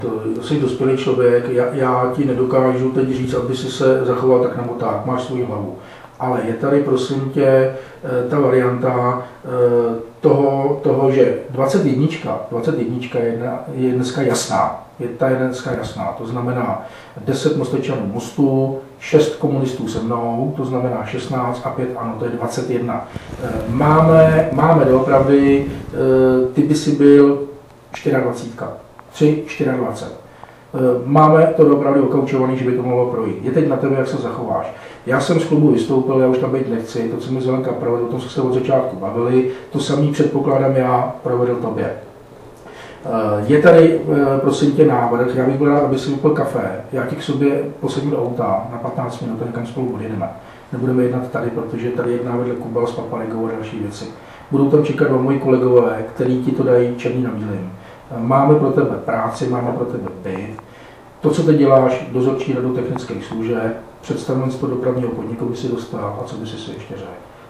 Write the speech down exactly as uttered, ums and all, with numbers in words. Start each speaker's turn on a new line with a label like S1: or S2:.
S1: To jsi dospělý člověk, já, já ti nedokážu teď říct, aby si se zachoval tak nebo tak, máš svou hlavu. Ale je tady, prosím tě, ta varianta toho, toho že dvacet jedna, dvacet jedna je, je dneska jasná. Je, ta je dneska jasná, to znamená deset Mostečanů Mostu, šest komunistů se mnou, to znamená šestnáct a pět ano, to je dvacet jedna. Máme, máme doopravdy, ty by si byl dvacet čtyři, tři, dvacet čtyři. Máme to doopravdy okaučovaný, že by to mohlo projít. Je teď na tebe, jak se zachováš. Já jsem z klubu vystoupil, já už tam být nechci, to, co mi Zelenka provedl, o tom jsme se od začátku bavili, to samý předpokládám já provedl tobě. Je tady, prosím tě, návrh, já bych byl rád, aby si vypil kafe, já ti k sobě posadím do auta na patnáct minut a někam spolu odjedeme. Nebudeme jednat tady, protože tady jedná vedle Kubal s Paparegou a další věci. Budou tam čekat dva moji kolegové, kteří ti to dají černý na bílým. Máme pro tebe práci, máme pro tebe byt. To, co teď děláš, dozorčí radu technických služeb, představenstvo dopravního podniku by si dostal a co by si si ještě řekl.